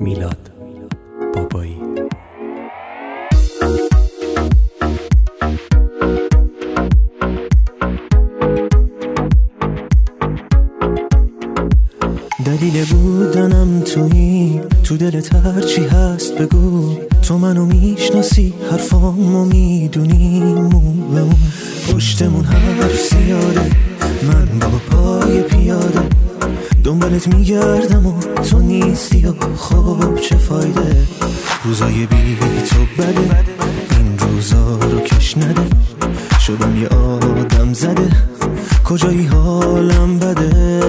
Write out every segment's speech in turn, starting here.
میلاد بابایی. دلیل بودنم تویی، تو دلت هرچی هست بگو. تو منو میشناسی، حرفامو میدونی. پشتمون حرف زیاده، من با پای پیاده دنبالت میگردم و تو نیستی و خب چه فایده. روزای بی تو بده، این روزا رو کش نده. شدم یه آدم زده، کجایی حالم بده.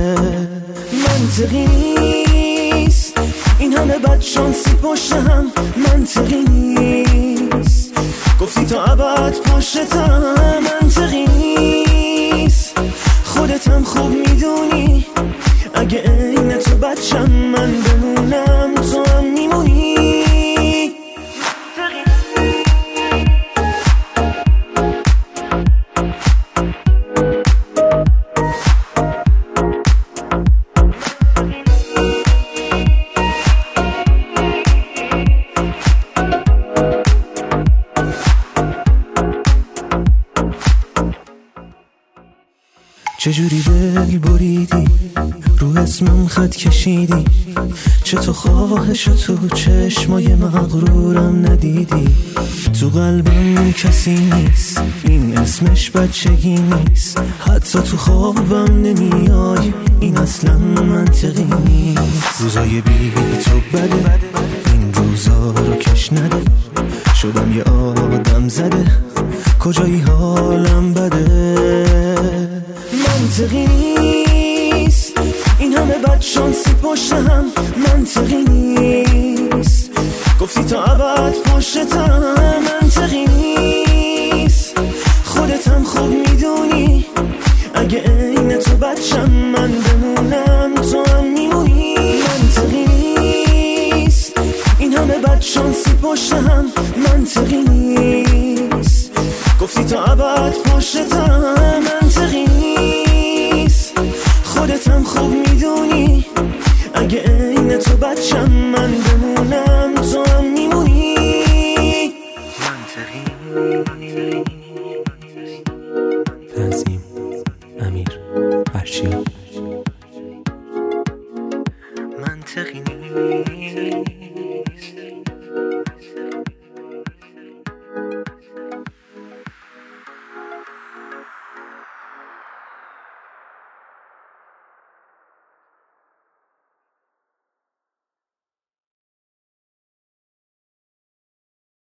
منطقی نیست این همه بدشانسی پشت هم، منطقی نیست گفتی تا ابد پشتم. منطقی نیست خودتم خوب میدونی، اگه عین تو بچم من بمونم تو هم میمونی. چجوری دل بریدی، رو اسمم خط کشیدی. چه تو خواهش تو چشمای مغرورم ندیدی. تو قلبم کسی نیست، این اسمش بچگی نیست. حتی تو خوابم نمیای، این اصلا منطقی نیست. روزای بی تو بده، این روزا رو کش نده. شدم یه آدم زده، کجایی حالم بده. منطقی نیست این همه بدشانسی پشت هم، منطقی نیست گفتی تا ابد پشتم. منطقی نیست خودتم خوب میدونی، اگه عین تو بچم من بمونم تو هم میمونی. منطقی نیست این همه بدشانسی پشت هم، منطقی نیست گفتی تا ابد پشتم. منطقی نیست خودتم خوب میدونی، اگه عین تو بچم من بمونم تو هم میمونی. تنظیم امیر فرشیا.